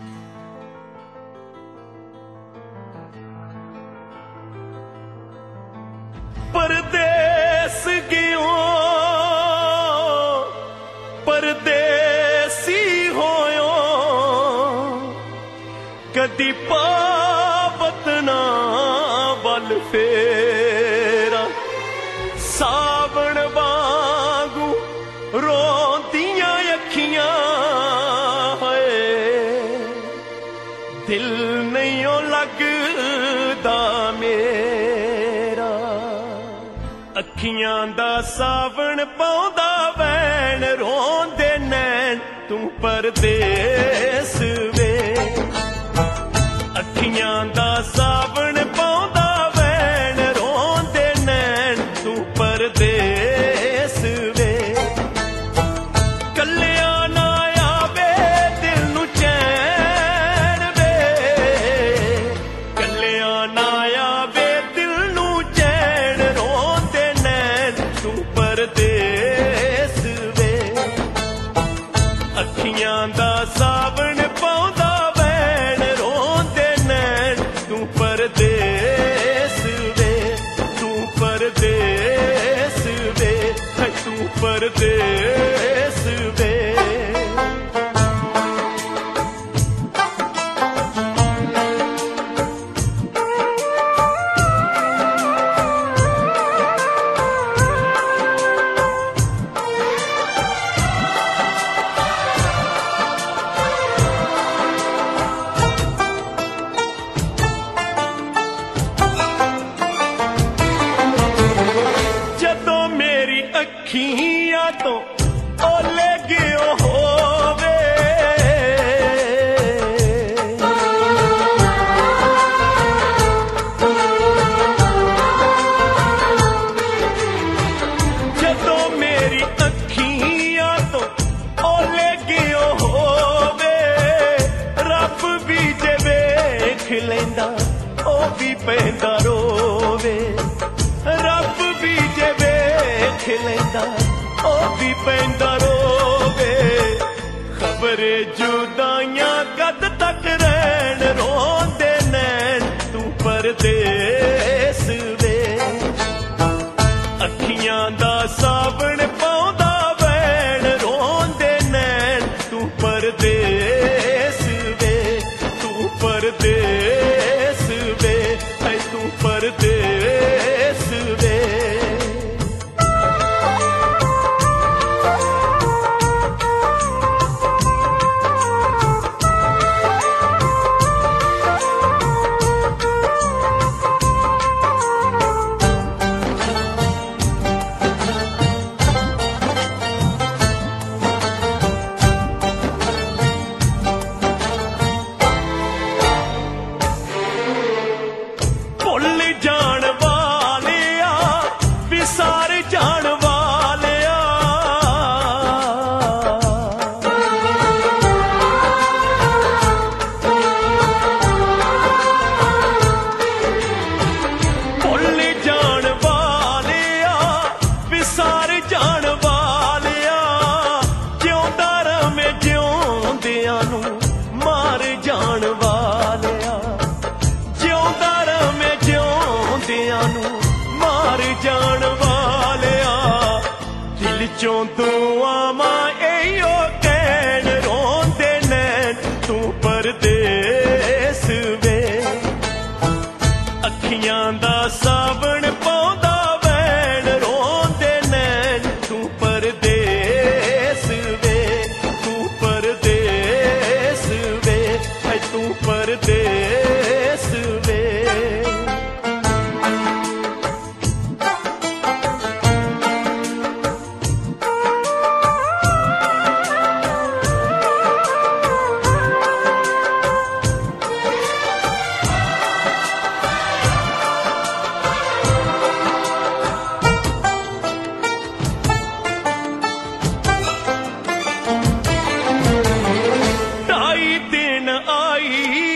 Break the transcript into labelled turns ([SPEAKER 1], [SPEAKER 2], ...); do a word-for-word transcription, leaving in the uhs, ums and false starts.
[SPEAKER 1] परदेस गयो परदेसी होयो कदी पावत ना बल फेरा सावण वांगू रोंदियां अखियां है दिल नहीं लगदा मेरा अखियां दा सावण पाउंदा वैन रोंदे नैन तू परदेस वे अखियां दा सावण पाउंदा वैन रोंदे नैन तू परदेस वे कल्लिया ना आवे दिल नू चैन वे कल्लिया ना आवे दिल नू चैन रोंदे नैन तू परदेस वे अखियां दा सावण पाउंदा वैन रोंदे नैन तू परदेस वे तू परदेस वे तू परदेस वे जदों मेरी अखियां तो ओले गियो होवे जदों मेरी अखियां तो ओले गियो होवे रब भी जे वेख लैंदा ओ भी पैंदा रोवे रब भी जे वेख लैंदा ओ भी पैंदा रोवे खबरे जुदाइयां कद तक रहन रोंदे नैन तू परदेस वे अखियां दा सावण पाउंदा वैन रोंदे नैन तू परदेस वे तू परदेस वे है तू परदेस वे भुल जान वालिया विसार जान वालिया भुल जान वालिया विसार जान वालिया जिउंदा रवे जिउंदियां नू मार जान वालिया जिउंदा रवे जिउंदियां नू मार जान वालिया दिल चों दुआवां एयो कहण रोंदे नैन तू परदेस वे अखियां दा सावण पाउंदा वैन रोंदे नैन तू परदेस वे तू परदेस वे है तू परदेस वे ढाई दिन आई